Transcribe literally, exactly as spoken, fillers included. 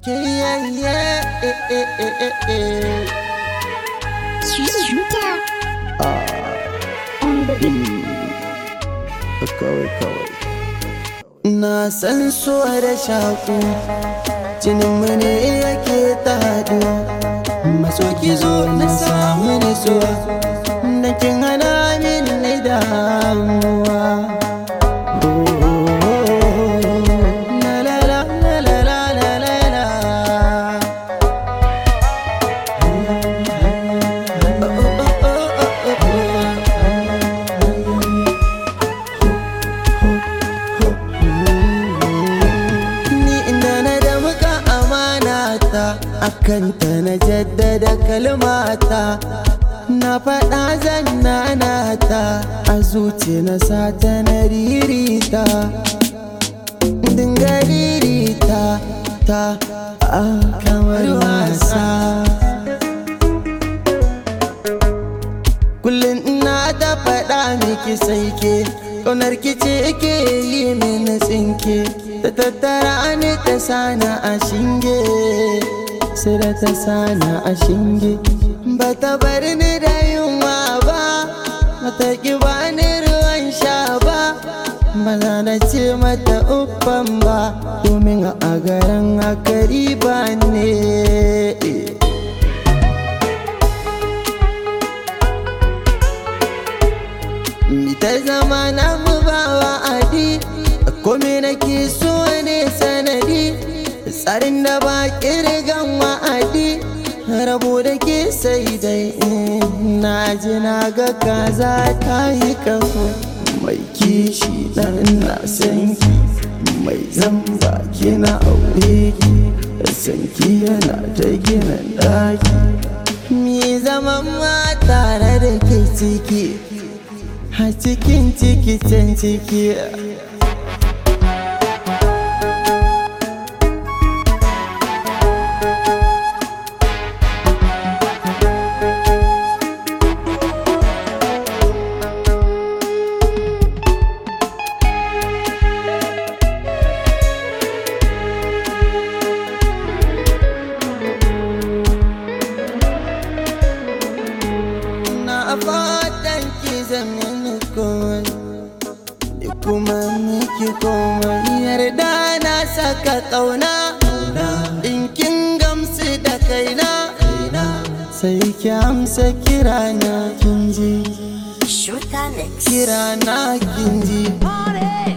Yeah, yeah, eh, eh, eh, eh, eh. Shuta Ah, on the beat. mm, kawai kawai. Na san so da shaku, jininmu ne yake ta haɗuwa. Maso ki zo na samu nutsuwa, da kin hana min na damuwa. Akanta na jaddada kalmata, na faɗa zannanata, a zuci na sata na ririta, dinga ririta ta a kamar wasa. Kullum ina da faɗa miki sai ke, ƙaunar ki ce ke yi mini tsinke, ta tattara ni ta sana a shinge. Sai da ta sana a shinge, ba ta bar ni da yunwa ba, ba ta ki bani ruwan sha ba, ba za na ce mata uffan ba, domin a garin akari ba ne. Mi ta zama na mu ba wa'adi, kome nake so ne sanadi, tsarin da ba kirgan wa'adi, rabo da ke sai dai na ji na ga kaza ta yi kafo. Mai kishi dan na san ki, mai zamba kina aure ki, sanki yana ta gina daki. Mi zaman ma tare da ke ciki, a cikin ciki can ciki. Fatan ki zama komai, ni kuma miki komai. Yarda na saka ƙauna, in kin gamsu da kaina, sai ki amsa kirana kin ji. Shuta next. Kirana kin ji.